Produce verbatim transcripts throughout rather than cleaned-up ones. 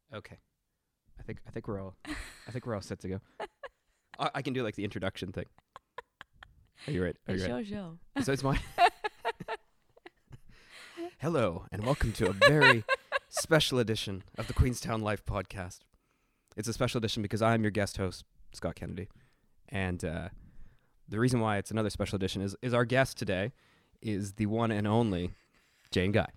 Okay. I think I think we're all I think we're all set to go. I, I can do like the introduction thing. Are you right? Are It's you your right? show. So it's my Hello and welcome to a very special edition of the Queenstown Life podcast. It's a special edition because I'm your guest host, Scott Kennedy. And uh, the reason why it's another special edition is is our guest today is the one and only Jane Guy.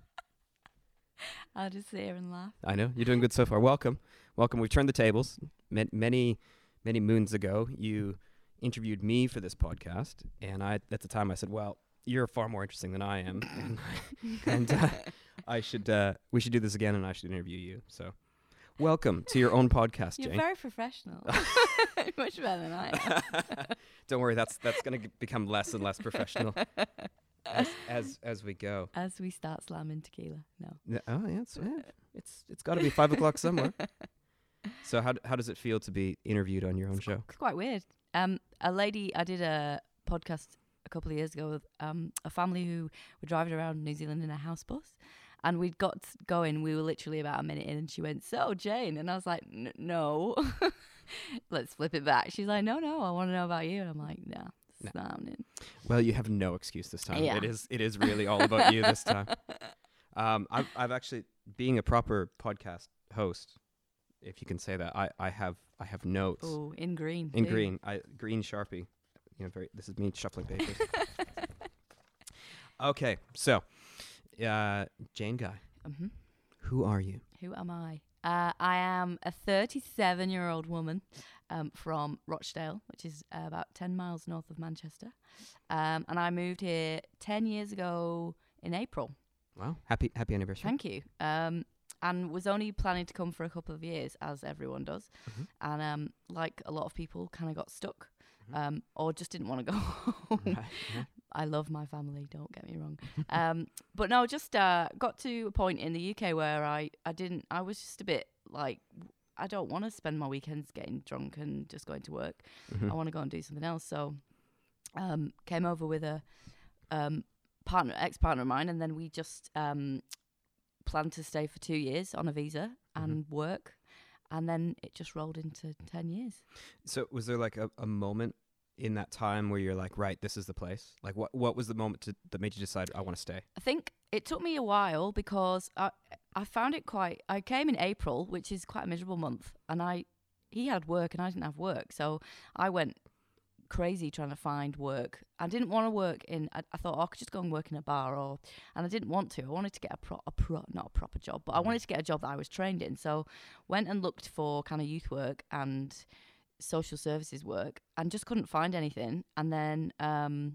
I'll just sit here and laugh. I know. You're doing good so far. Welcome. Welcome. We've turned the tables. Ma- Many, many moons ago, you interviewed me for this podcast. And I, at the time, I said, well, you're far more interesting than I am. and and uh, I should, uh, we should do this again and I should interview you. So welcome to your own podcast, You're Jane. very professional. Much better than I am. Don't worry. That's, that's going to become less and less professional as, as, as we go. As we start slamming tequila. No. Yeah, oh, yeah. It's, yeah, it's, it's got to be five o'clock somewhere. So how, d- how does it feel to be interviewed on your own show? It's quite weird. Um, a lady, I did a podcast a couple of years ago with um, a family who were driving around New Zealand in a house bus. And we'd got going, we were literally about a minute in, and she went, so, Jane? And I was like, N- no. Let's flip it back. She's like, no, no, I want to know about you. And I'm like, no, it's No. not happening. Well, you have no excuse this time. Yeah. It is it is really all about you this time. Um, I've I've actually, being a proper podcast host, if you can say that, I, I have I have notes Oh, in green. in too. green, I green Sharpie. You know, very. This is me shuffling papers. Okay, so, uh, Jane Guy, Mhm. who are you? Who am I? Uh, I am a thirty-seven-year-old woman um, from Rochdale, which is uh, about ten miles north of Manchester. Um, and I moved here ten years ago in April. Wow, happy happy anniversary. Thank you. Um, and was only planning to come for a couple of years, as everyone does. Mhm. And um, like a lot of people, kind of got stuck Mhm. um, or just didn't want to go home. Right, yeah. I love my family, don't get me wrong. um, but no, just uh, got to a point in the U K where I, I didn't, I was just a bit like, I don't want to spend my weekends getting drunk and just going to work. Mhm. I want to go and do something else. So um, came over with a um, partner, ex-partner of mine, and then we just um, planned to stay for two years on a visa and work. And then it just rolled into ten years. So was there like a, a moment in that time where you're like, right, this is the place? Like, what what was the moment to, that made you decide I want to stay? I think it took me a while because I I found it quite. I came in April, which is quite a miserable month, and I he had work and I didn't have work, so I went crazy trying to find work. I didn't want to work in. I, I thought oh, I could just go and work in a bar, or and I didn't want to. I wanted to get a pro, a pro not a proper job, but I wanted to get a job that I was trained in. So went and looked for kind of youth work and social services work and just couldn't find anything. And then um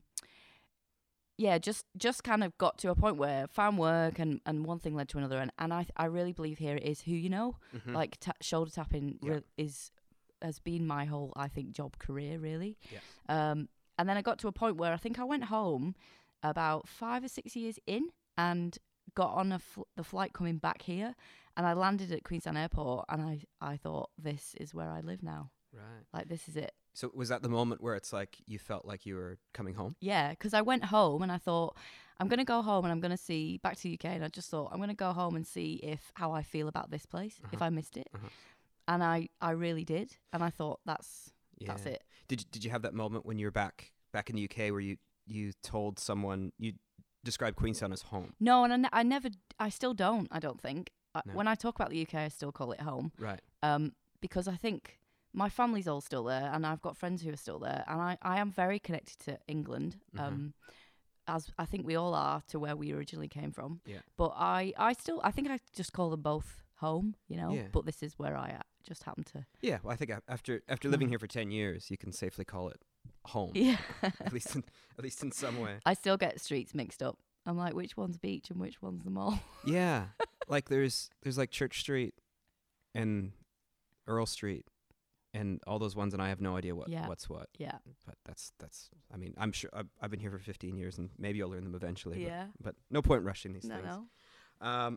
yeah just just kind of got to a point where I found work and and one thing led to another, and, and I I really believe here it is who you know. Mhm. Like ta- shoulder tapping Yeah. re- is has been my whole I think job career really. Yeah. Um and then I got to a point where I think I went home about five or six years in and got on a fl- the flight coming back here, and I landed at Queenstown Airport, and I I thought this is where I live now. Right. Like this is it. So was that the moment where it's like you felt like you were coming home? Yeah, because I went home and I thought I'm gonna go home and I'm gonna see back to the U K, and I just thought I'm gonna go home and see if how I feel about this place, if Uh-huh. I missed it, Uh-huh. and I I really did, and I thought that's that's Yeah. it. Did you, did you have that moment when you were back back in the U K where you you told someone you described Queenstown as home? No, and I, ne- I never, I still don't. I don't think I, No. when I talk about the U K, I still call it home, Right. um, because I think my family's all still there, and I've got friends who are still there, and I I am very connected to England. Mhm. Um, as I think we all are to where we originally came from. Yeah. But I, I still, I think I just call them both home, you know. Yeah. But this is where I uh, just happen to. Yeah. Well, I think a- after after living here for ten years, you can safely call it home. Yeah. At least in, at least in some way. I still get streets mixed up. I'm like, which one's beach and which one's the mall? Yeah. Like there's there's like Church Street and Earl Street and all those ones, and I have no idea what Yeah. what's what. Yeah. But that's that's. I mean, I'm sure I've, I've been here for fifteen years, and maybe I'll learn them eventually. but- Yeah. But, no point rushing these No, things. no. Um,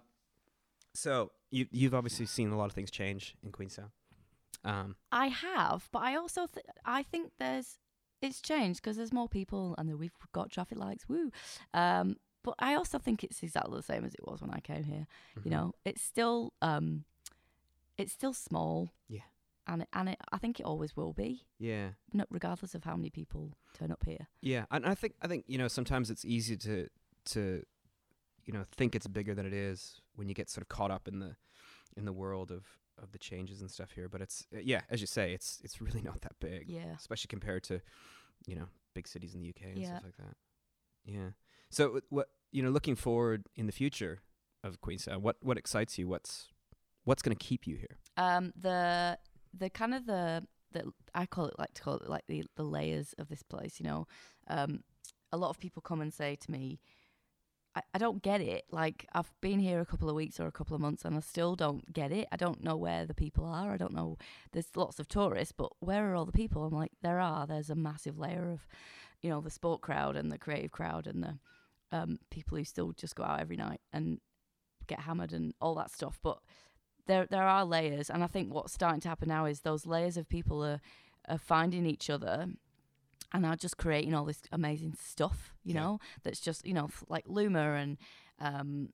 so you you've obviously seen a lot of things change in Queenstown. Um, I have, but I also th- I think there's it's changed because there's more people and then we've got traffic lights. Woo. Um, but I also think it's exactly the same as it was when I came here. mhm. You know, it's still um, it's still small. Yeah. And it, and it, I think it always will be. Yeah. No, regardless of how many people turn up here. Yeah, and I think I think you know sometimes it's easy to to you know think it's bigger than it is when you get sort of caught up in the in the world of, of the changes and stuff here. But it's uh, yeah, as you say, it's it's really not that big. Yeah. Especially compared to you know big cities in the U K and Yeah. stuff like that. Yeah. So w- what you know, looking forward in the future of Queenstown, what what excites you? What's what's going to keep you here? Um, the the kind of the the I call it like to call it like the the layers of this place. You know, um, a lot of people come and say to me, I, I don't get it. Like, I've been here a couple of weeks or a couple of months and I still don't get it. I don't know where the people are. I don't know. There's lots of tourists, but where are all the people? I'm like, there are. There's a massive layer of, you know, the sport crowd and the creative crowd and the um, people who still just go out every night and get hammered and all that stuff. But there there are layers. And I think what's starting to happen now is those layers of people are, are finding each other and are just creating all this amazing stuff, you Yeah. know, that's just, you know, f- like Luma and um,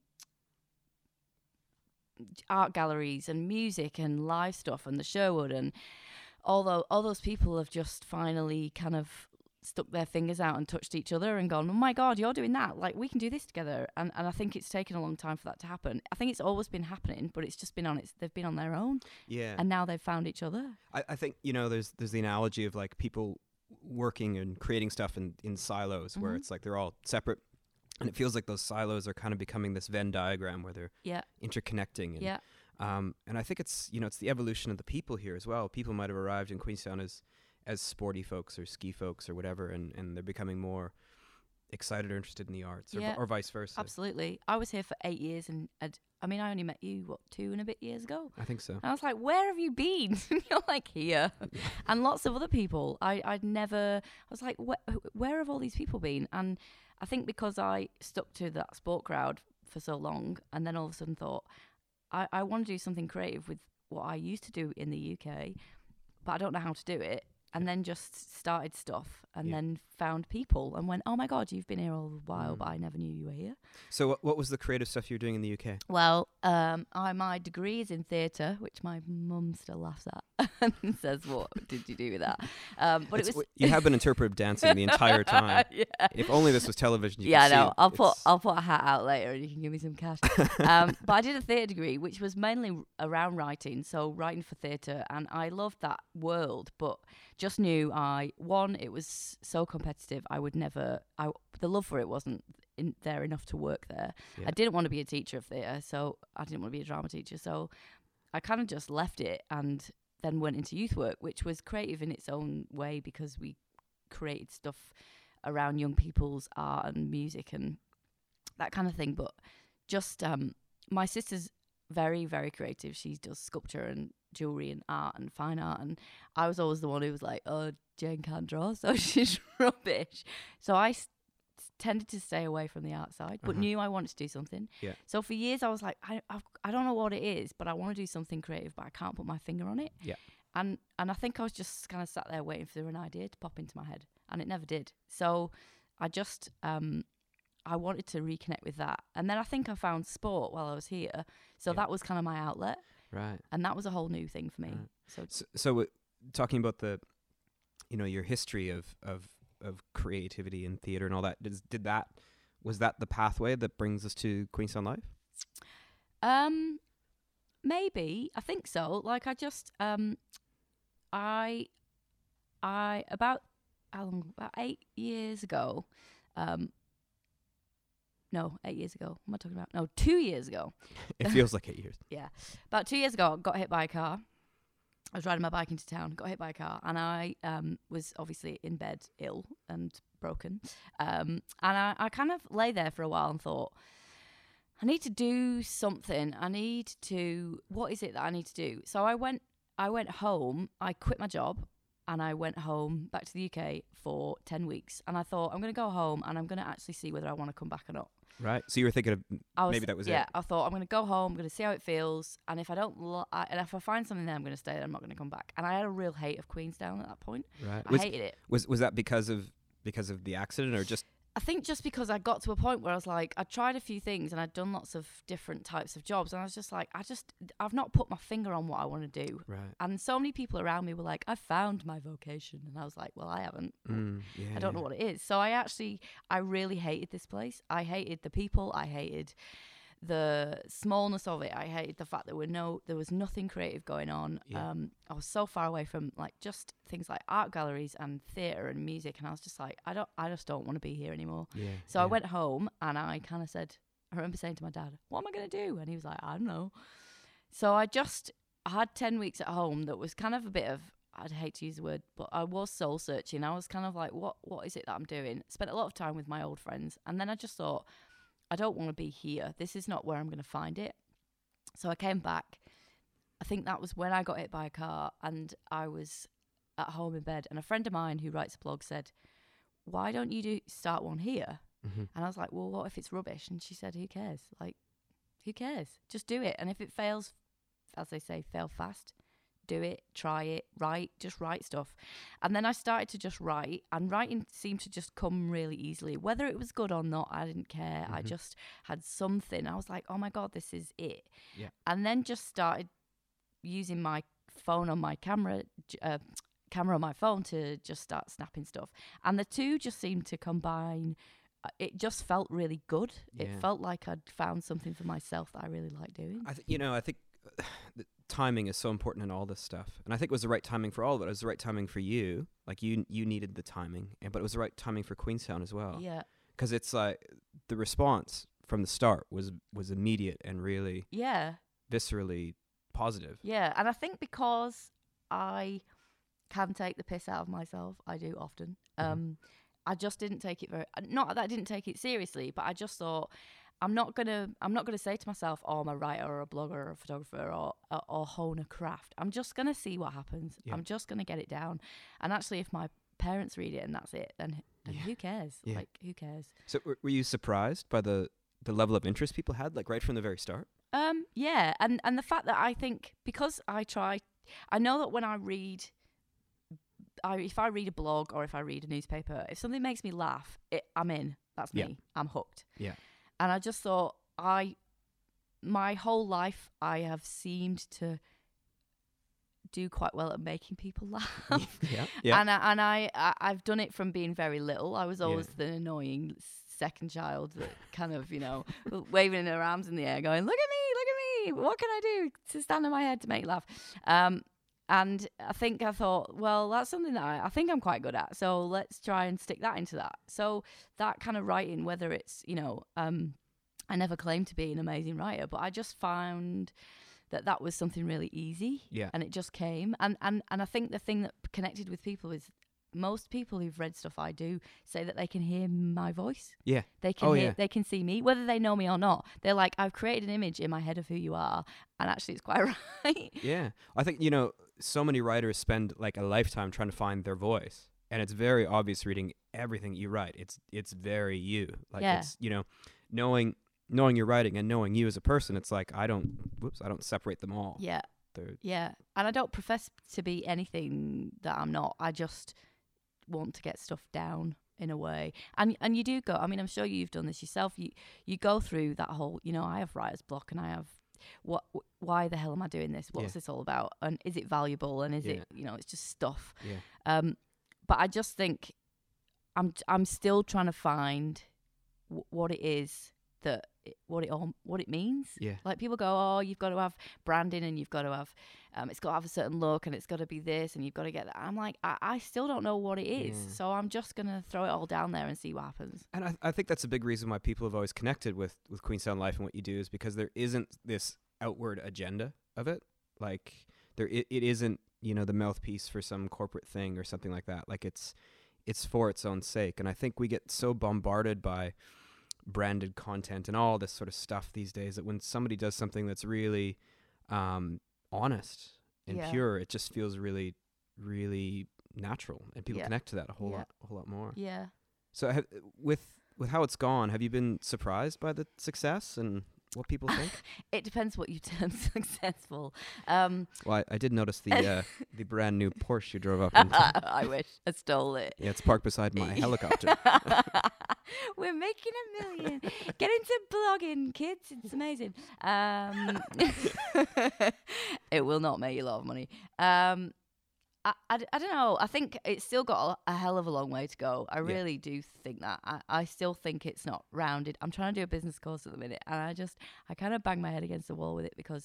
art galleries and music and live stuff and the Sherwood. And although all those people have just finally kind of stuck their fingers out and touched each other and gone, oh my God, you're doing that. Like, we can do this together. And, and I think it's taken a long time for that to happen. I think it's always been happening, but it's just been on its, they've been on their own. Yeah. And now they've found each other. I, I think, you know, there's there's the analogy of like people working and creating stuff in, in silos where Mhm. it's like they're all separate. And it feels like those silos are kind of becoming this Venn diagram where they're Yeah. interconnecting. And, Yeah. um, and I think it's, you know, it's the evolution of the people here as well. People might have arrived in Queenstown as, as sporty folks or ski folks or whatever, and, and they're becoming more excited or interested in the arts, or, Yeah. or vice versa. Absolutely. I was here for eight years and I'd, I mean, I only met you, what, two and a bit years ago? I think so. And I was like, where have you been? You're like, here. And lots of other people. I, I'd never, I was like, where, where have all these people been? And I think because I stuck to that sport crowd for so long and then all of a sudden thought, I, I want to do something creative with what I used to do in the U K, but I don't know how to do it. And then just started stuff and Yeah. then found people and went, oh my God, you've been here all the while, Mm. but I never knew you were here. So what, what was the creative stuff you were doing in the U K? Well, um, I my degree is in theatre, which my mum still laughs at and says, "What did you do with that?" Um, but It's it was w- you have been interpretive dancing the entire time. yeah, If only this was television. You yeah. I could see know. it. I'll put It's- I'll put a hat out later, and you can give me some cash. um, but I did a theatre degree, which was mainly r- around writing, so writing for theatre, and I loved that world, but just knew I one it was so competitive. I would never. I the love for it wasn't in there enough to work there. Yeah. I didn't want to be a teacher of theatre, so I didn't want to be a drama teacher. So I kind of just left it and then went into youth work, which was creative in its own way because we created stuff around young people's art and music and that kind of thing. But just um, my sister's very, very creative. She does sculpture and jewellery and art and fine art. And I was always the one who was like, oh, Jane can't draw, so she's rubbish. So I s- tended to stay away from the art side, but Uh-huh. knew I wanted to do something. Yeah. So for years I was like, I I've, I don't know what it is, but I want to do something creative, but I can't put my finger on it. Yeah. And and I think I was just kind of sat there waiting for an idea to pop into my head, and it never did. So I just um I wanted to reconnect with that, and then I think I found sport while I was here. So Yeah. that was kind of my outlet, Right. and that was a whole new thing for me. Right. So So, so uh, talking about the, you know, your history of of of creativity and theater and all that. Did did that was that the pathway that brings us to Queenstown Live? Um, maybe I think so. Like I just um, I, I about how long? About eight years ago. Um, no, eight years ago. What am I talking about? No, two years ago. It feels like eight years. About two years ago, I got hit by a car. I was riding my bike into town, got hit by a car, and I um, was obviously in bed, ill and broken. Um, and I, I kind of lay there for a while and thought, I need to do something. I need to. What is it that I need to do? So I went. I went home. I quit my job, and I went home back to the U K for ten weeks. And I thought I'm going to go home, and I'm going to actually see whether I want to come back or not. Right. So you were thinking of I was, maybe that was yeah, it. I thought I'm going to go home. I'm going to see how it feels, and if I don't, lo- I, and if I find something there, I'm going to stay there. I'm not going to come back. And I had a real hate of Queenstown at that point. Right. I Was, hated it. was was that because of because of the accident or just I think just because I got to a point where I was like, I tried a few things and I'd done lots of different types of jobs, and I was just like, I just, I've not put my finger on what I want to do. Right. And so many people around me were like, I found my vocation. And I was like, well, I haven't. Mm, yeah, I don't yeah. know what it is. So I actually, I really hated this place. I hated the people. I hated the smallness of it. I hated the fact that there were no, there was nothing creative going on. Yeah. Um, I was so far away from like just things like art galleries and theatre and music, and I was just like, I don't, I just don't want to be here anymore. Yeah. So yeah. I went home and I kind of said, I remember saying to my dad, "What am I going to do?" And he was like, "I don't know." So I just I had ten weeks at home that was kind of a bit of, I'd hate to use the word, but I was soul searching. I was kind of like, what what is it that I'm doing? Spent a lot of time with my old friends, and then I just thought, I don't want to be here. This is not where I'm going to find it. So I came back. I think that was when I got hit by a car, and I was at home in bed, and a friend of mine who writes a blog said, "Why don't you do start one here?" Mm-hmm. And I was like, well, what if it's rubbish? And she said, who cares? Like, who cares? Just do it. And if it fails, as they say, fail fast. Do it, try it, write, just write stuff. And then I started to just write, and writing seemed to just come really easily. Whether it was good or not, I didn't care. Mm-hmm. I just had something. I was like, oh my God, this is it. Yeah. And then just started using my phone on my camera, uh, camera on my phone to just start snapping stuff. And the two just seemed to combine. It just felt really good. Yeah. It felt like I'd found something for myself that I really like doing. I th- you know, I think the timing is so important in all this stuff, and I think it was the right timing for all of it. It was the right timing for you. Like you, you needed the timing, and but it was the right timing for Queenstown as well. Yeah. Because it's like the response from the start was was immediate and really Yeah. viscerally positive. Yeah. And I think because I can take the piss out of myself, I do often. Mhm. Um, I just didn't take it very. Not that I didn't take it seriously, but I just thought, I'm not gonna. I'm not gonna say to myself, "Oh, I'm a writer or a blogger or a photographer or or, or hone a craft." I'm just gonna see what happens. Yeah. I'm just gonna get it down. And actually, if my parents read it and that's it, then, then Yeah. who cares? Yeah. Like, who cares? So w- were you surprised by the the level of interest people had, like right from the very start? Um, yeah, and and the fact that I think because I try, I know that when I read. I, if I read a blog or if I read a newspaper, if something makes me laugh, it, I'm in. That's me. Yeah. I'm hooked. Yeah. And I just thought, I, my whole life, I have seemed to do quite well at making people laugh. yeah. Yeah. And I, and I, I, I've done it from being very little. I was Yeah. always the annoying second child that kind of, you know, waving her arms in the air, going, "Look at me, look at me. What can I do to stand on my head to make laugh?" Um, And I think I thought, well, that's something that I, I think I'm quite good at. So let's try and stick that into that. So that kind of writing, whether it's, you know, um, I never claimed to be an amazing writer, but I just found that that was something really easy. Yeah. And it just came. And, and, and I think the thing that connected with people is most people who've read stuff I do say that they can hear my voice. Yeah. They can Oh, hear, yeah. they can see me, whether they know me or not. They're like, I've created an image in my head of who you are. And actually it's quite right. Yeah. I think, you know, so many writers spend like a lifetime trying to find their voice. And it's very obvious reading everything you write. It's it's very you. Like Yeah. it's, you know, knowing knowing your writing and knowing you as a person, it's like I don't whoops, I don't separate them all. Yeah. They're, Yeah. And I don't profess to be anything that I'm not. I just want to get stuff down in a way. And and you do go, I mean, I'm sure you've done this yourself. You you go through that whole, you know, I have writer's block and I have what why the hell am I doing this? What's Yeah. this all about? And is it valuable? And is Yeah. it, you know, it's just stuff. yeah. Um but I just think I'm I'm still trying to find w- what it is that it, what it all what it means. Yeah. Like people go, oh, you've got to have branding and you've got to have, um, it's got to have a certain look and it's got to be this and you've got to get that. I'm like, I, I still don't know what it is, Yeah. so I'm just gonna throw it all down there and see what happens. And I, I think that's a big reason why people have always connected with, with Queenstown Life and what you do is because there isn't this outward agenda of it. Like there, it, it isn't, you know, the mouthpiece for some corporate thing or something like that. Like it's, it's for its own sake. And I think we get so bombarded by branded content and all this sort of stuff these days that when somebody does something that's really um, honest and Yeah. pure, it just feels really, really natural, and people Yeah. connect to that a whole Yeah. lot, a whole lot more. Yeah. So have, with with how it's gone, have you been surprised by the success? And what people think? It depends what you term successful. Um, Well, I, I did notice the uh, the brand new Porsche you drove up into. I wish I stole it. Yeah, it's parked beside my helicopter. We're making a million. Get into blogging, kids. It's amazing. Um, it will not make you a lot of money. Um, I, I, I don't know. I think it's still got a, a hell of a long way to go. I Yeah. really do think that. I, I still think it's not rounded. I'm trying to do a business course at the minute, and I just, I kind of bang my head against the wall with it because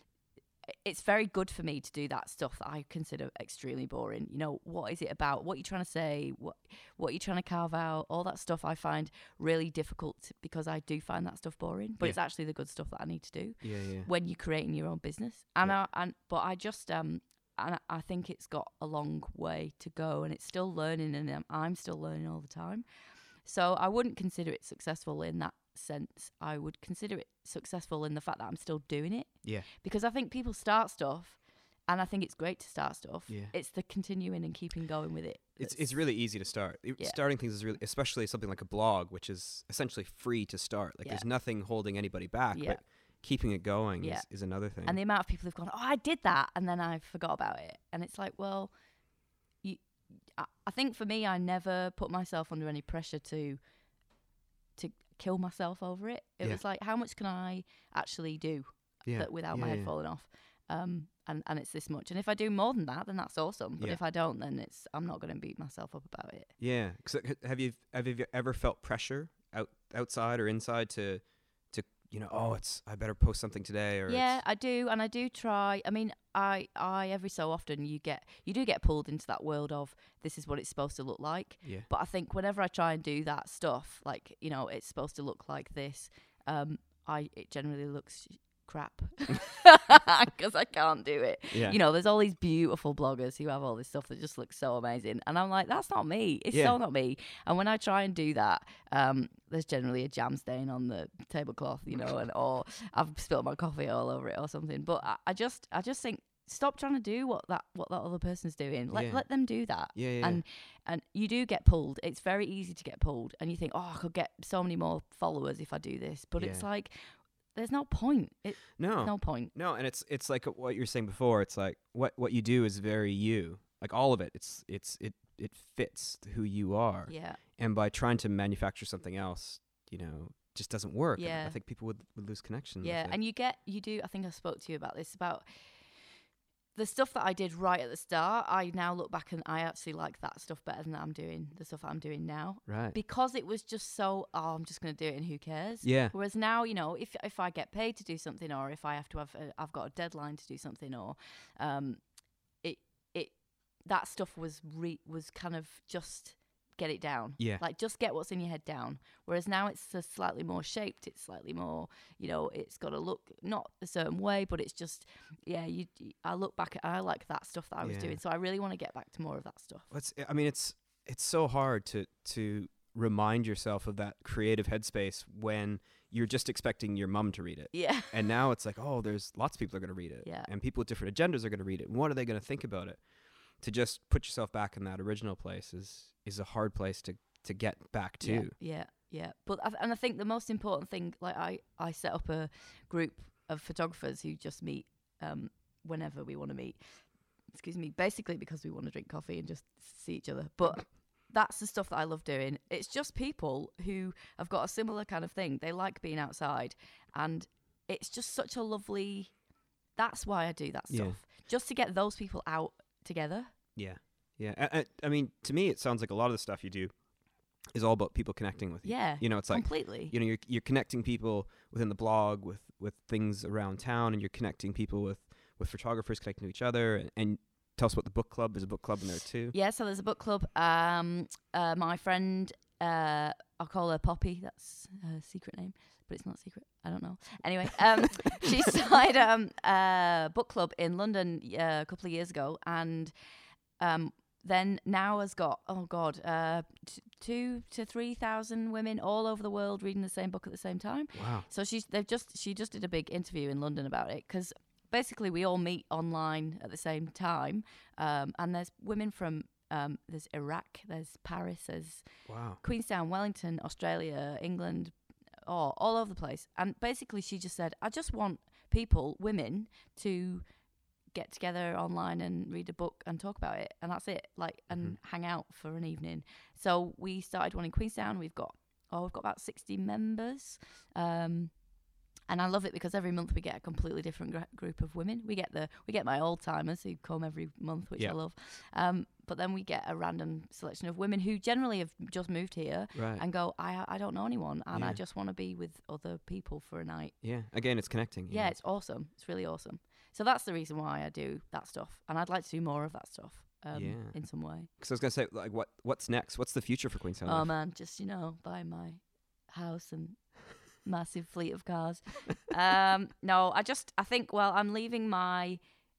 it's very good for me to do that stuff that I consider extremely boring. You know, what is it about? What you're trying to say? What what you're trying to carve out? All that stuff I find really difficult because I do find that stuff boring. But Yeah. it's actually the good stuff that I need to do Yeah, yeah. when you're creating your own business. And Yeah. I, and but I just um and I, I think it's got a long way to go, and it's still learning, and um, I'm still learning all the time. So I wouldn't consider it successful in that sense. I would consider it successful in the fact that I'm still doing it. Yeah. Because I think people start stuff, and I think it's great to start stuff. Yeah. It's the continuing and keeping going with it. It's it's that's- really easy to start. It- Yeah. Starting things is really, especially something like a blog, which is essentially free to start. Like Yeah. there's nothing holding anybody back. Yeah. But keeping it going Yeah. is, is another thing. And the amount of people who've gone, oh, I did that, and then I forgot about it. And it's like, well, you. I, I think for me, I never put myself under any pressure to to kill myself over it. It Yeah. was like, how much can I actually do yeah. that without yeah, my head yeah. falling off? Um, and, and it's this much. And if I do more than that, then that's awesome. But Yeah. if I don't, then it's I'm not going to beat myself up about it. Yeah. 'Cause, uh, have you have you ever felt pressure out outside or inside to to you know, oh, it's I better post something today, or Yeah, it's, I do, and I do try. I mean, I, I every so often you get you do get pulled into that world of this is what it's supposed to look like. yeah. But I think whenever I try and do that stuff, like you know, it's supposed to look like this. Um, I it generally looks crap because I can't do it. Yeah. You know, there's all these beautiful bloggers who have all this stuff that just looks so amazing, and I'm like, that's not me. It's Yeah. so not me. And when I try and do that, um, there's generally a jam stain on the tablecloth, you know, and or I've spilled my coffee all over it or something. But I, I just, I just think, stop trying to do what that what that other person's doing. Let Yeah. let them do that. Yeah, yeah. And and you do get pulled. It's very easy to get pulled, and you think, oh, I could get so many more followers if I do this. But it's Yeah. like, there's no point. It, no. no point. No, and it's it's like what you were saying before. It's like what what you do is very you. Like all of it. It's it's it it fits who you are. Yeah. And by trying to manufacture something else, you know, just doesn't work. And Yeah. I think people would, would lose connection. with Yeah, it. and you get you do. I think I spoke to you about this about the stuff that I did right at the start. I now look back and I actually like that stuff better than I'm doing the stuff I'm doing now right. because it was just so. Oh, I'm just going to do it, and who cares? Yeah. Whereas now, you know, if if I get paid to do something, or if I have to have, a, I've got a deadline to do something, or um, it it that stuff was re was kind of just get it down. Yeah. Like just get what's in your head down. Whereas now it's just slightly more shaped. It's slightly more, you know, it's got to look not a certain way, but it's just, yeah. You, I look back at, I like that stuff that I was Yeah. doing, so I really want to get back to more of that stuff. It's, I mean, it's it's so hard to to remind yourself of that creative headspace when you're just expecting your mum to read it. Yeah. And now it's like, oh, there's lots of people are going to read it. Yeah. And people with different agendas are going to read it. And what are they going to think about it? To just put yourself back in that original place is is a hard place to, to get back to. Yeah, yeah, yeah. But I th- and I think the most important thing, like I, I set up a group of photographers who just meet um, whenever we want to meet. Excuse me, basically because we want to drink coffee and just see each other. But that's the stuff that I love doing. It's just people who have got a similar kind of thing. They like being outside, and it's just such a lovely. That's why I do that Yeah. stuff, just to get those people out together. Yeah. Yeah. I, I, I mean, to me, it sounds like a lot of the stuff you do is all about people connecting with you. Yeah, You know, it's like, completely. you know, you're you're connecting people within the blog with, with things around town, and you're connecting people with, with photographers connecting to each other. And, and tell us about the book club. There's a book club in there too. Yeah, so there's a book club. Um, uh, my friend, uh, I'll call her Poppy. That's her secret name, but it's not secret. I don't know. Anyway, um, she started um, a book club in London uh, a couple of years ago, and um, then now has got oh god, uh, t- two to three thousand women all over the world reading the same book at the same time. Wow. So she's they've just she just did a big interview in London about it because basically we all meet online at the same time, um, and there's women from um, there's Iraq, there's Paris, there's Wow. Queenstown, Wellington, Australia, England, oh, all over the place. And basically, she just said, I just want people, women, to get together online and read a book and talk about it, and that's it. Like, and Mhm. hang out for an evening. So we started one in Queenstown. We've got oh, we've got about sixty members. Um, And I love it because every month we get a completely different gr- group of women. We get the we get my old timers who come every month, which Yeah. I love. Um, but then we get a random selection of women who generally have just moved here Right. and go, I I don't know anyone, and Yeah. I just want to be with other people for a night. Yeah. Again, it's connecting. you Yeah, know. it's awesome. It's really awesome. So that's the reason why I do that stuff, and I'd like to do more of that stuff. Um, Yeah. in some way. Because I was gonna say, like, what what's next? What's the future for Queenstown? Oh Life? man, just you know, buy my house and massive fleet of cars. um, no, I just I think well, I'm leaving my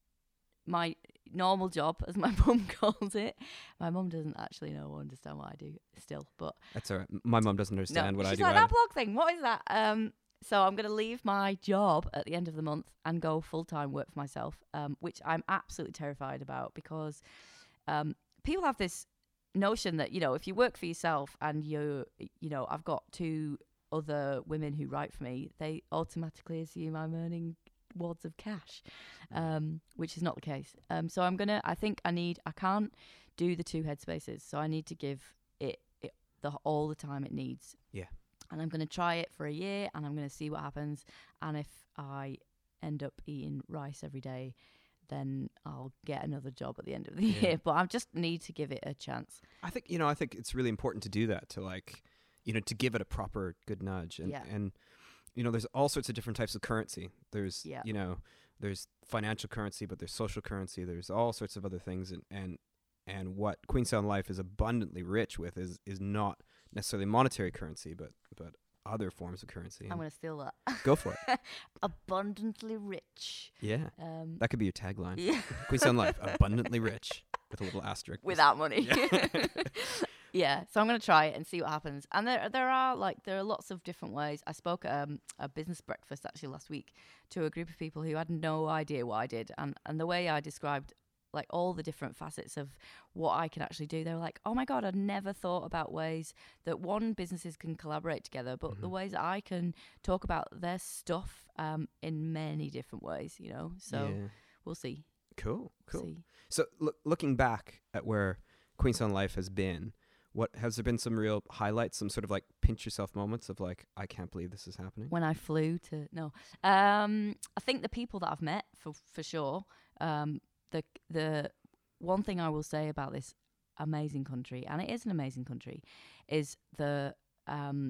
my normal job, as my mum calls it. My mum doesn't actually know or understand what I do still, but That's all right. M- My mum doesn't no, understand what I she's do. like either. that blog thing. What is that? Um, so I'm gonna leave my job at the end of the month and go full time work for myself, um, which I'm absolutely terrified about because um, people have this notion that you know if you work for yourself and you you know I've got two other women who write for me, they automatically assume I'm earning wads of cash, um, which is not the case. Um, so I'm gonna. I think I need. I can't do the two headspaces, so I need to give it, it the all the time it needs. Yeah. And I'm gonna try it for a year, and I'm gonna see what happens. And if I end up eating rice every day, then I'll get another job at the end of the Yeah. year. But I just need to give it a chance. I think you know. I think it's really important to do that. To like, you know, to give it a proper good nudge. And Yeah. and you know, there's all sorts of different types of currency. There's Yeah. you know, there's financial currency, but there's social currency. There's all sorts of other things. And and and what Queenstown Life is abundantly rich with is is not necessarily monetary currency, but but other forms of currency. I'm And gonna steal that. go for it. Abundantly rich. Yeah. Um, That could be your tagline. yeah. Queenstown Life, abundantly rich, with a little asterisk. Without money. Yeah. Yeah, so I'm gonna try it and see what happens. And there, there are like there are lots of different ways. I spoke at um, a business breakfast actually last week to a group of people who had no idea what I did, and and the way I described like all the different facets of what I can actually do, they were like, "Oh my god, I'd never thought about ways that one businesses can collaborate together, but the Mhm. ways that I can talk about their stuff um, in many different ways." You know, so Yeah. we'll see. Cool. Cool. See. So look, looking back at where Queenstown Life has been, what has there been some real highlights, some sort of like pinch yourself moments of like, I can't believe this is happening? When I flew to no, um, I think the people that I've met for for sure. Um, the the one thing I will say about this amazing country, and it is an amazing country, is the um,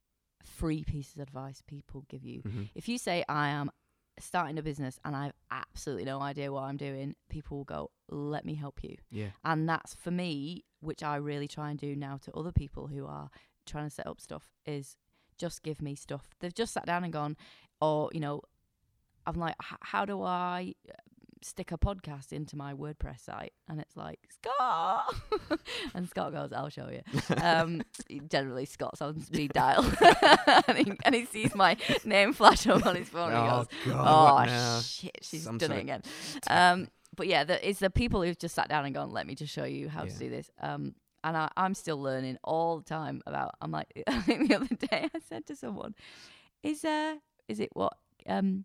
free pieces of advice people give you. Mm-hmm. If you say I am starting a business and I've absolutely no idea what I'm doing, people will go, "Let me help you." Yeah. And that's for me, which I really try and do now to other people who are trying to set up stuff, is just give me stuff. They've just sat down and gone, or, you know, I'm like, "H- how do I stick a podcast into my WordPress site?" And it's like, Scott! And Scott goes, "I'll show you." Um, generally, Scott's on speed dial. and, he, and he sees my name flash up on his phone and he Oh goes, God! "Oh, what now? shit, she's Some done sort it of again." Um, but yeah, the, it's the people who've just sat down and gone, "Let me just show you how Yeah. to do this." Um, and I, I'm still learning all the time about. I'm like, I think the other day I said to someone, "Is uh, is it what um."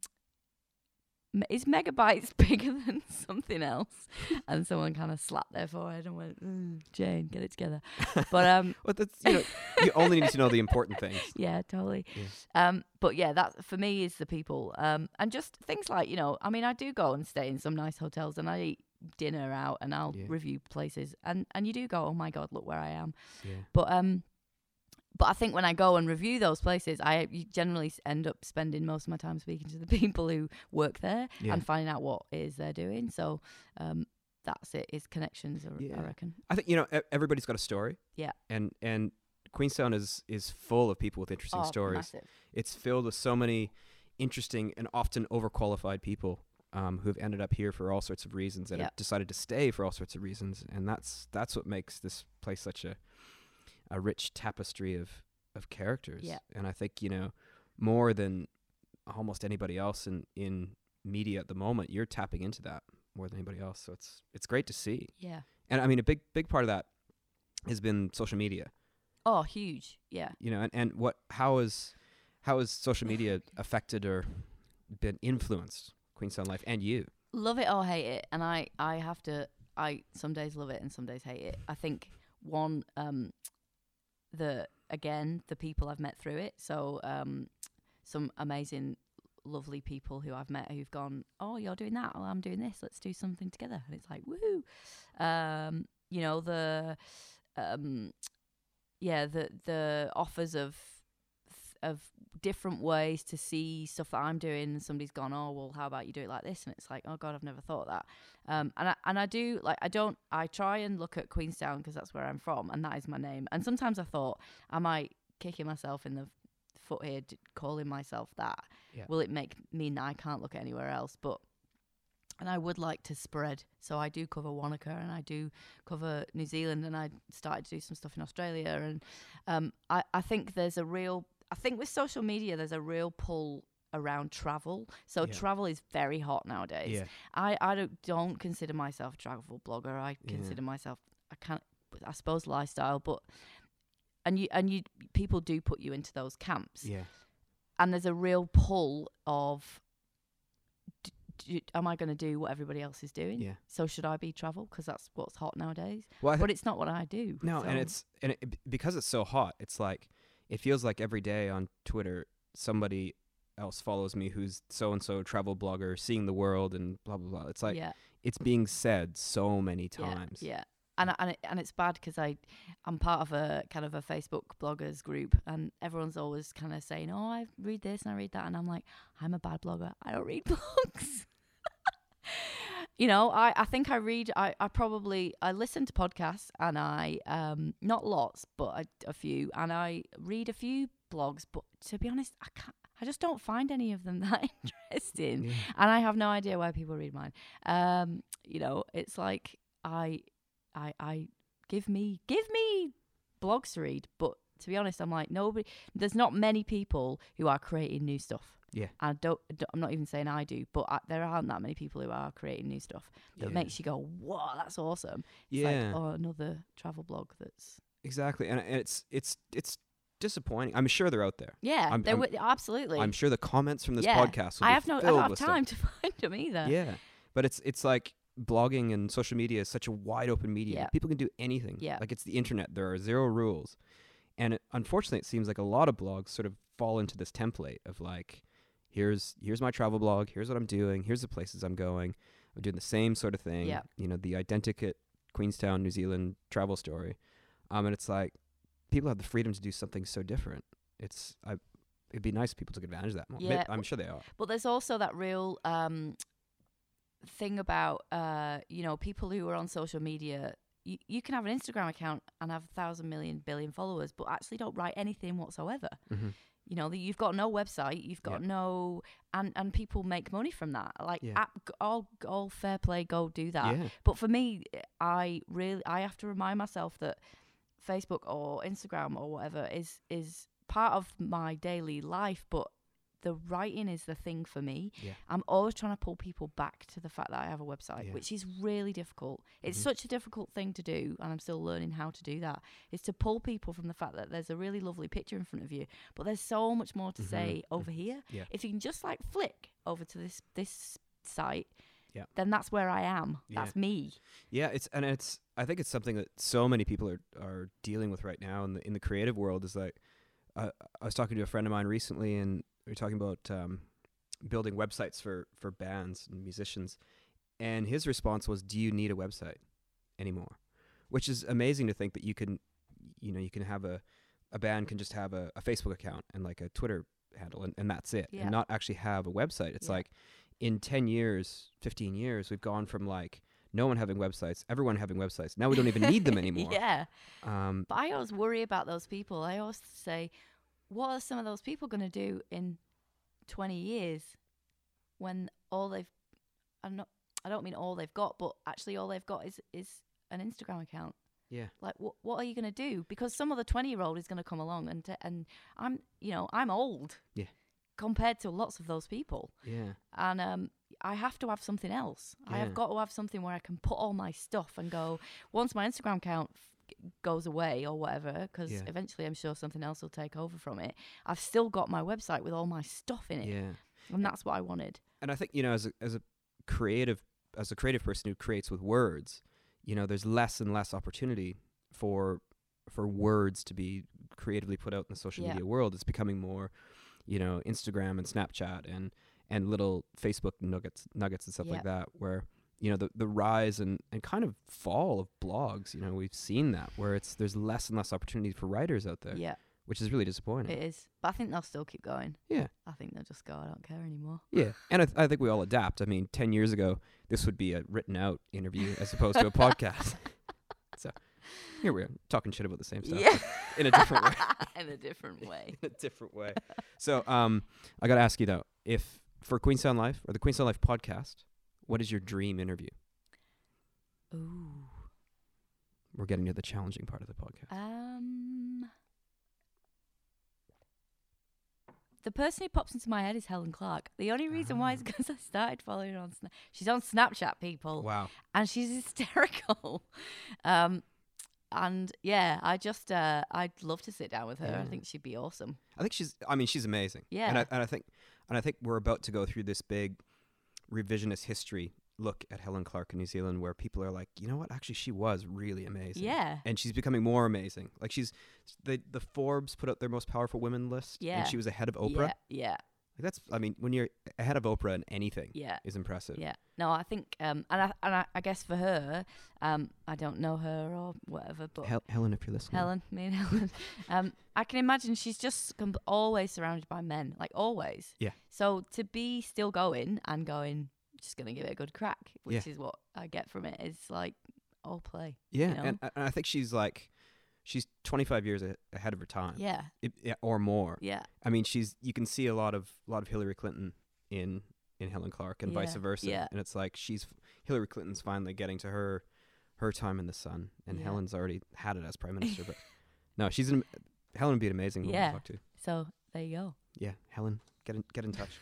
me- Is megabytes bigger than something else?" And someone kind of slapped their forehead and went, mm, "Jane, get it together." But um, Well, that's you know, you only need to know the important things. yeah, totally. Yeah. Um, but yeah, that for me is the people. Um, and just things like, you know, I mean, I do go and stay in some nice hotels and I eat dinner out and I'll Yeah. review places, and and you do go, "Oh my god, look where I am." Yeah. But um, but I think when I go and review those places, I you generally s- end up spending most of my time speaking to the people who work there Yeah. and finding out what it is they're doing. So um, that's it. Is connections, I, r- Yeah. I reckon. I think you know e- everybody's got a story. Yeah. And and Queenstown is is full of people with interesting Oh, stories. massive. It's filled with so many interesting and often overqualified people um, who have ended up here for all sorts of reasons and Yeah. have decided to stay for all sorts of reasons, and that's that's what makes this place such a a rich tapestry of of characters. Yeah. And I think you know more than almost anybody else in in media at the moment, you're tapping into that more than anybody else. So it's it's great to see. Yeah. And I mean, a big big part of that has been social media. Oh, huge. Yeah. You know, and, and what how is how has social media affected or been influenced Queenstown life and you? Love it or hate it, and I I have to. I some days love it and some days hate it. I think one um the again the people I've met through it. So um some amazing, lovely people who I've met who've gone, oh, you're doing that, oh, I'm doing this, let's do something together, and it's like woohoo. Um, you know the um yeah the the offers of of different ways to see stuff that I'm doing, and somebody's gone, oh well, how about you do it like this, and it's like, oh god, I've never thought of that. Um, and I and I do like I don't I try and look at Queenstown because that's where I'm from and that is my name. And sometimes I thought, am I kicking myself in the foot here, d- calling myself that? Yeah. Will it make mean that I can't look anywhere else? But and I would like to spread, so I do cover Wanaka and I do cover New Zealand, and I started to do some stuff in Australia, and um, I I think there's a real I think with social media, there's a real pull around travel. So Yeah. travel is very hot nowadays. Yeah. I, I don't, don't consider myself a travel blogger. I Yeah. consider myself, I can't, I suppose, lifestyle. But and you and you people do put you into those camps. Yeah. And there's a real pull of, d- d- am I going to do what everybody else is doing? Yeah. So should I be travel? Because that's what's hot nowadays. Well, I But it's not what I do. no, so. and it's and it, because it's so hot. It's like it feels like every day on Twitter somebody else follows me who's so and so travel blogger, seeing the world and blah blah blah. It's like yeah. it's being said so many times. Yeah, yeah. And I- and it, and it's bad because I I'm part of a kind of a Facebook bloggers group, and everyone's always kind of saying, oh, I read this and I read that, and I'm like, I'm a bad blogger. I don't read blogs. You know, I, I think I read, I, I probably, I listen to podcasts and I, um, not lots, but a, a few, and I read a few blogs, but to be honest, I can't, I just don't find any of them that interesting. Yeah. And I have no idea why people read mine. Um, you know, it's like, I, I, I, give me, give me blogs to read, but to be honest, I'm like, nobody, there's not many people who are creating new stuff. Yeah. I don't, don't I'm not even saying I do, but I, there aren't that many people who are creating new stuff that Yeah. makes you go, "Whoa, that's awesome!" It's Yeah. like, oh, another travel blog that's Exactly. And and it's it's it's disappointing. I'm sure they're out there. yeah, I'm- there I'm- w- absolutely. I'm sure the comments from this Yeah. podcast will I be have no, I filled don't have with time stuff. to find them either. Yeah. But it's it's like blogging and social media is such a wide open medium. Yeah. People can do anything. Yeah. Like it's the internet. There are zero rules. And it, unfortunately, it seems like a lot of blogs sort of fall into this template of like, here's here's my travel blog. Here's what I'm doing. Here's the places I'm going. I'm doing the same sort of thing. Yeah. You know, the identikit Queenstown, New Zealand travel story. Um, and it's like people have the freedom to do something so different. It's I, it'd be nice if people took advantage of that more. May- Yeah. I'm sure they are. But there's also that real um, thing about, uh, you know, people who are on social media. You, you can have an Instagram account and have a thousand million billion followers, but actually don't write anything whatsoever. Mm-hmm. You know, that you've got no website, you've got Yeah. no, and, and people make money from that. Like, Yeah. ap- g- all all fair play, go do that. Yeah. But for me, I really, I have to remind myself that Facebook or Instagram or whatever is is part of my daily life, but the writing is the thing for me. Yeah. I'm always trying to pull people back to the fact that I have a website, Yeah. which is really difficult. It's Mhm. such a difficult thing to do, and I'm still learning how to do that. Is to pull people from the fact that there's a really lovely picture in front of you, but there's so much more to Mhm. say over here. Yeah. If you can just like flick over to this this site, Yeah. then that's where I am. Yeah. That's me. Yeah, it's and it's I think it's something that so many people are, are dealing with right now in the in the creative world is like uh, I was talking to a friend of mine recently and we were talking about um, building websites for, for bands and musicians, and his response was, "Do you need a website anymore?" Which is amazing to think that you can, you know, you can have a a band can just have a, a Facebook account and like a Twitter handle and, and that's it, Yeah. and not actually have a website. It's Yeah. like in ten years, fifteen years, we've gone from like no one having websites, everyone having websites. Now we don't even need them anymore. Yeah. Um, But I always worry about those people. I always say, what are some of those people going to do in twenty years when all they've, I'm not, I don't mean all they've got, but actually all they've got is, is an Instagram account. yeah, Like, what what are you going to do? Because some other twenty-year-old is going to come along and, t- and I'm, you know, I'm old. Yeah. Compared to lots of those people. yeah, And um, I have to have something else. I Yeah. have got to have something where I can put all my stuff and go, once my Instagram account f- goes away or whatever, because Yeah. eventually I'm sure something else will take over from it, I've still got my website with all my stuff in it. Yeah. And that's what I wanted. And I think, you know, as a, as a creative, as a creative person who creates with words, you know, there's less and less opportunity for, for words to be creatively put out in the social Yeah. media world. It's becoming more, you know, Instagram and Snapchat and, and little Facebook nuggets, nuggets and stuff Yeah. like that, where, you know, the, the rise and, and kind of fall of blogs, you know, we've seen that where it's, there's less and less opportunity for writers out there, Yeah, which is really disappointing. it is. But I think they'll still keep going. Yeah. I think they'll just go, I don't care anymore. Yeah. And I, th- I think we all adapt. I mean, ten years ago, this would be a written out interview as opposed to a podcast. So here we are talking shit about the same stuff Yeah. in a different way. In a different way. in a different way. So um, I got to ask you, though, if for Queenstown Life or the Queenstown Life podcast, what is your dream interview? Ooh. We're getting to the challenging part of the podcast. Um, the person who pops into my head is Helen Clark. The only reason why is Ah. because I started following her on Sna- she's on Snapchat, people, Wow. and she's hysterical. um, and yeah, I just uh, I'd love to sit down with her. Yeah. I think she'd be awesome. I think she's, I mean, she's amazing. Yeah. And I, and I think, and I think we're about to go through this big revisionist history look at Helen Clark in New Zealand, where people are like, you know what, actually she was really amazing. Yeah, And she's becoming more amazing. Like she's, the the Forbes put out their most powerful women list. Yeah. And she was ahead of Oprah. yeah, yeah, Like that's, I mean, when you're ahead of Oprah in anything yeah. is impressive. Yeah, no, I think, um, and I and I, I guess for her, um, I don't know her or whatever, but Hel- Helen, if you're listening. Helen, me and Helen, um, I can imagine she's just com- always surrounded by men, like always. Yeah. So to be still going and going, just gonna give it a good crack, which is what I get from it, is like all play. Yeah. you know? and, and I think she's like, she's twenty-five years a- ahead of her time. Yeah, It, yeah, or more. yeah, I mean, she's, you can see a lot of, a lot of Hillary Clinton in, in Helen Clark and vice Yeah, versa. yeah. And it's like, she's, Hillary Clinton's finally getting to her, her time in the sun, and Yeah. Helen's already had it as prime minister, but no, she's an, Helen would be an amazing woman Yeah. to talk to. so there you go. Yeah. Helen, get in, get in touch.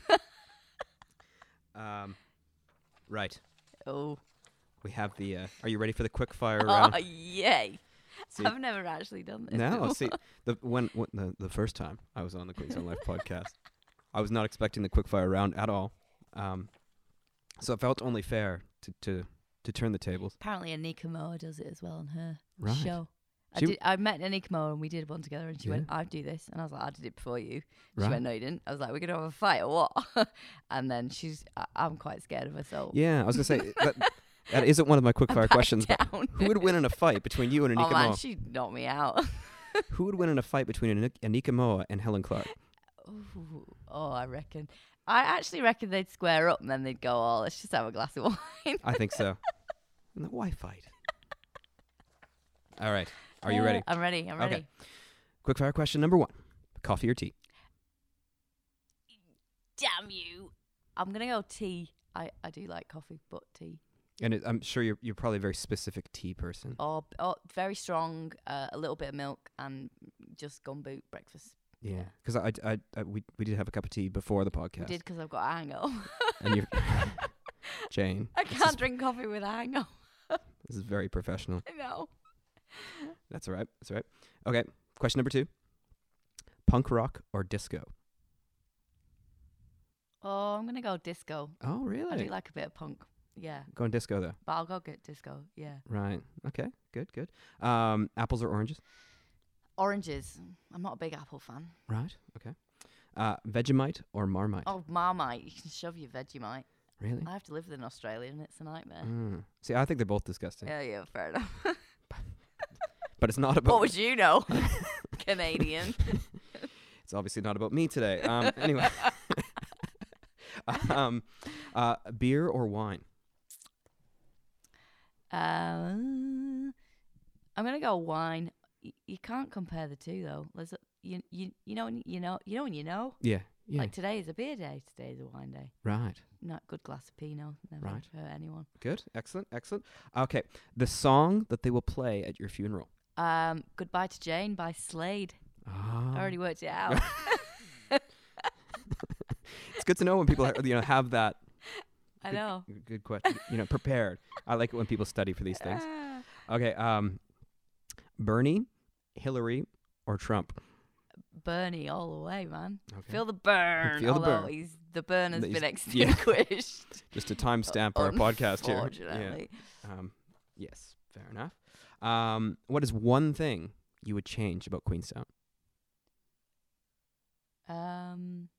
um, right. Oh, We have the, uh, are you ready for the quick fire round? oh yay! See- I've never actually done this. No, before. see, the when, when the the first time I was on the Queenstown Life podcast, I was not expecting the quickfire round at all. Um, so it felt only fair to to to turn the tables. Apparently, Anika Moa does it as well on her Right. show. I She- did. I met Anika Moa and we did one together, and she Yeah. went, "I do this," and I was like, "I did it before you." She Right. went, "No, you didn't." I was like, "We're gonna have a fight or what?" And then she's, I, I'm quite scared of her, so Yeah, I was gonna say that, that isn't one of my I quickfire backed questions. But down. who would win in a fight between you and Oh Anika man, Moa? she knocked me out. Who would win in a fight between Anik- Anika Moa and Helen Clark? Ooh, oh, I reckon. I actually reckon they'd square up and then they'd go, "Oh, let's just have a glass of wine." I think so. No, why fight? All right, are you Uh, ready? I'm ready. I'm Okay. ready. Quickfire question number one: coffee or tea? Damn you! I'm gonna go tea. I, I do like coffee, but tea. And it, I'm sure you're you're probably a very specific tea person. Or, or very strong, uh, a little bit of milk, and just gumboot breakfast. Yeah, because I, I, I, we, we did have a cup of tea before the podcast. We did because I've got a hangover. And you, Jane, I this can't is, drink coffee with a hangover. this is very professional. I know. That's all right. That's all right. Okay, question number two: punk rock or disco? Oh, I'm gonna go disco. Oh, really? I do like a bit of punk. Yeah, Going disco though. but I'll go get disco. Yeah. Right. Okay. Good. Good. Um, apples or oranges? Oranges. I'm not a big apple fan. Right. Okay. Uh, Vegemite or Marmite? Oh, Marmite. You can shove your Vegemite. Really? I have to live with an Australian. It's a nightmare. Mm. See, I think they're both disgusting, Yeah, yeah, fair enough. but it's not about. What would you know? Canadian. It's obviously not about me today. Um, anyway. um, uh, beer or wine? Um, I'm gonna go wine. Y- you can't compare the two though. There's a, you you you know when you know you know when you know. Yeah. Yeah. Like today is a beer day. Today is a wine day. right. Not good glass of Pinot. Never Right. hurt anyone. Good. Excellent. Excellent. Okay. The song that they will play at your funeral. Um, Goodbye to Jane by Slade. Oh. I already worked it out. It's good to know when people ha- you know have that. I good, know. Good question. You know, prepared. I like it when people study for these things. Ah. Okay. Um, Bernie, Hillary, or Trump? Bernie all the way, man. Okay. Feel the burn. Feel the although burn. He's, the burn has He's- been yeah. extinguished. Just to timestamp our podcast here. Unfortunately. Yeah. Um, yes, fair enough. Um, what is one thing you would change about Queenstown? Um,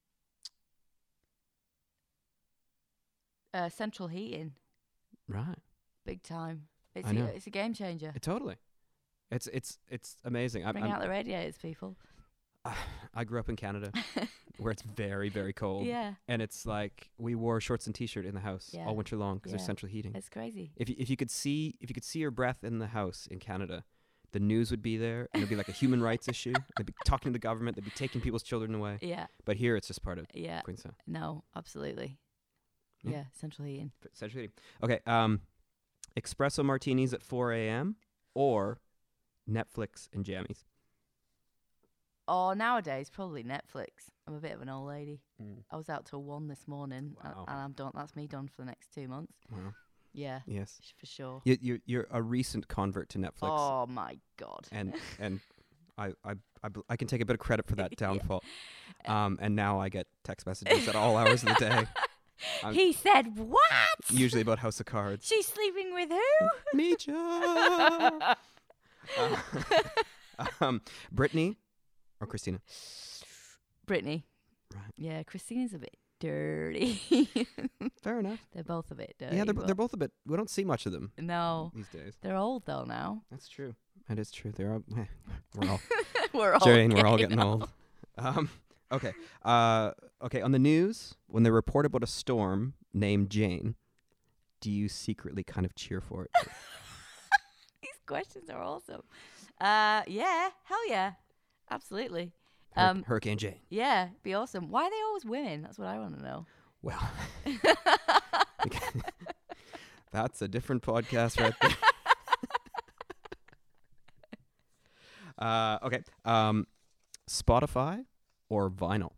uh, central heating, Right. big time. It's I a, know. it's a game changer. It, totally. It's it's it's amazing. I, Bring I'm, out the radiators, people. I grew up in Canada, where it's very very cold. Yeah, And it's like we wore shorts and t-shirt in the house Yeah. all winter long because Yeah. there's central heating. it's crazy. If you, if you could see if you could see your breath in the house in Canada, the news would be there and it'd be like a human rights issue. They'd be talking to the government. They'd be taking people's children away. Yeah, But here it's just part of yeah. Queenstown. No, absolutely. Yeah. Yeah, central heating. F- Central heating. Okay. Um, espresso martinis at four a.m. or Netflix and jammies. Oh, nowadays probably Netflix. I'm a bit of an old lady. Mm. I was out till one this morning, a- Wow. and I'm done. That's me done for the next two months. Wow. Yeah, Yes. sh- for sure. You, you're you're a recent convert to Netflix, Oh my god. and and I, I I bl- I can take a bit of credit for that Yeah. downfall. Um, and now I get text messages at all hours of the day, I'm- He said what? usually about House of Cards. She's sleeping with who? Nietzsche. Uh, um, Brittany or Christina? Brittany. Right. Yeah, Christina's a bit dirty. Fair enough. They're both a bit dirty. Yeah, they're b- but they're both a bit. We don't see much of them no, these days. they're old though now. That's true. That is true. They're all, we're all We're all Jane. We're all gay getting now. old. Um, okay. Uh, okay. On the news, when they report about a storm named Jane, do you secretly kind of cheer for it? These questions are awesome. Uh, yeah, hell yeah, absolutely. Hur- Um, Hurricane Jane. yeah, be awesome. Why are they always women? That's what I want to know. Well, that's a different podcast right there. uh, okay. Um, Spotify or vinyl?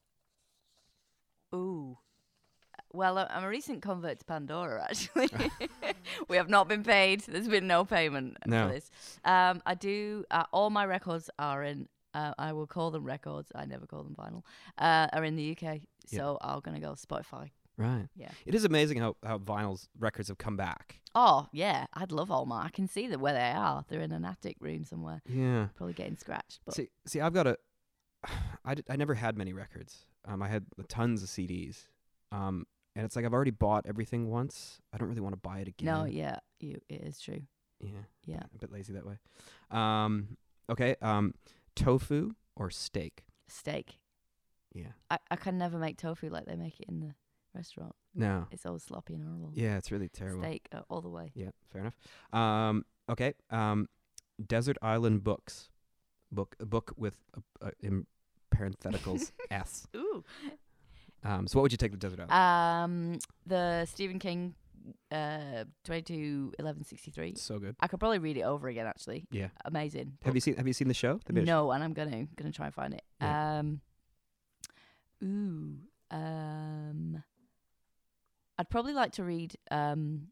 Ooh. Well, I- I'm a recent convert to Pandora, actually. We have not been paid. There's been no payment No. for this. Um, I do, uh, all my records are in, uh, I will call them records, I never call them vinyl, uh, are in the U K. Yeah. So I'm going to go Spotify. Right. Yeah. It is amazing how, how vinyl's records have come back. Oh, yeah, I'd love all my. I can see that where they are. They're in an attic room somewhere, Yeah. probably getting scratched. But See, see, I've got a. I, did, I never had many records. Um, I had tons of C Ds. Um, and it's like I've already bought everything once. I don't really want to buy it again. no, yeah, you, it is true. Yeah. Yeah. A bit lazy that way. Um, okay. Um, tofu or steak? Steak. Yeah. I, I can never make tofu like they make it in the restaurant. No. It's always sloppy and horrible. Yeah, it's really terrible. Steak uh, all the way. Yeah, fair enough. Um, okay. Um, Desert Island Books. Book a book with a, a, in parentheticals S. Ooh. Um, so what would you take to Desert Island? Um, the Stephen King, uh, twenty-two eleven sixty-three. so good. I could probably read it over again. Actually, Yeah. amazing. Have you seen Have you seen the show? The British- No, and I'm gonna gonna try and find it. Yeah. Um, ooh. Um, I'd probably like to read. Um.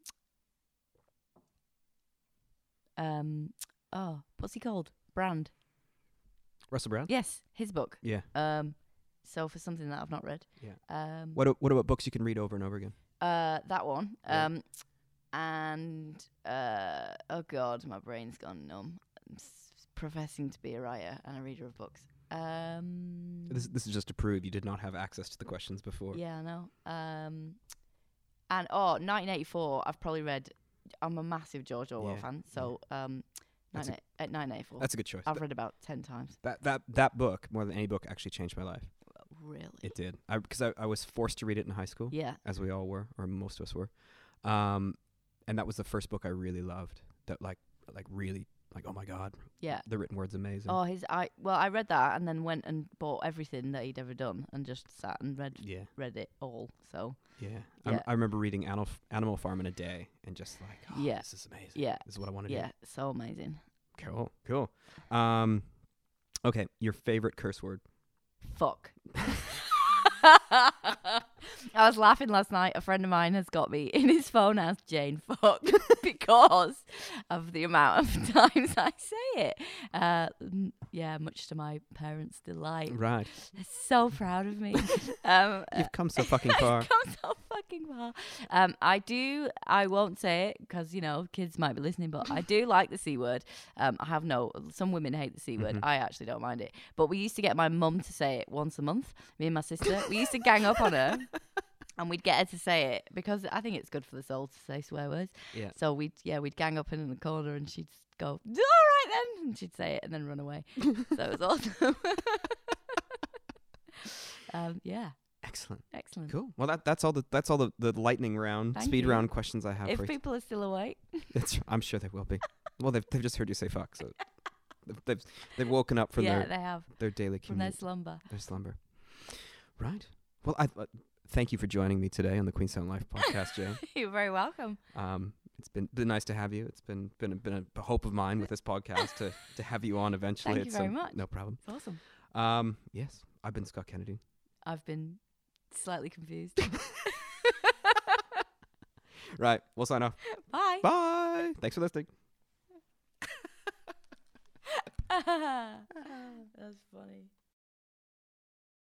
Um. Oh, what's he called? Brand. Russell Brand. Yes, his book. Yeah. Um. So for something that I've not read. Yeah. Um. What a- What about books you can read over and over again? Uh, that one. Yeah. Um, and uh, oh god, my brain's gone numb. I'm s- professing to be a writer and a reader of books. Um, This This is just to prove you did not have access to the questions before. yeah, I know. Um, and oh, nineteen eighty-four. I've probably read. I'm a massive George Orwell Yeah, fan, so um, That's a- nineteen at nineteen eighty-four. That's a good choice. I've Th- read about ten times. that that that book more than any book actually changed my life. Really? It did. I because I, I was forced to read it in high school, Yeah. as we all were, or most of us were. Um, and that was the first book I really loved. That like like really like oh my god, Yeah. the written word's amazing. Oh, his I well, I read that and then went and bought everything that he'd ever done and just sat and read Yeah, read it all. So yeah. Yeah. I'm- I remember reading Animal F- Animal Farm in a day and just like oh, Yeah. this is amazing. yeah, This is what I want to yeah, do. so amazing. Cool, cool. Um, okay, your favorite curse word? Fuck. I was laughing last night. A friend of mine has got me in his phone as Jane Fuck because of the amount of times I say it. Uh, n- yeah, much to my parents' delight. Right. They're so proud of me. um, You've come so fucking far. I've come so fucking far. Um, I do. I won't say it because you know kids might be listening, but I do like the C word. Um, I have no. Some women hate the C word. Mhm. I actually don't mind it. But we used to get my mum to say it once a month. Me and my sister. We used to gang up on her. And we'd get her to say it because I think it's good for the soul to say swear words. Yeah. So we'd yeah we'd gang up in the corner and she'd go all right then, and she'd say it and then run away. So it was awesome. um, yeah, Excellent. excellent. Cool. Well, that that's all the that's all the, the lightning round, Thank speed you. round questions I have If for you. people are still awake, It's, I'm sure they will be. Well, they've they've just heard you say fuck, so they've they've, they've woken up from yeah, their they have their daily from their commute, slumber. their slumber. Right. Well, I uh, thank you for joining me today on the Queenstown Life podcast, Jane. You're very welcome. Um, it's been been nice to have you. It's been been a, been a hope of mine with this podcast to to have you on eventually. Thank you it's very um, much. No problem. It's awesome. Um, yes, I've been Scott Kennedy. I've been slightly confused. Right. We'll sign off. Bye. Bye. Thanks for listening. That's funny.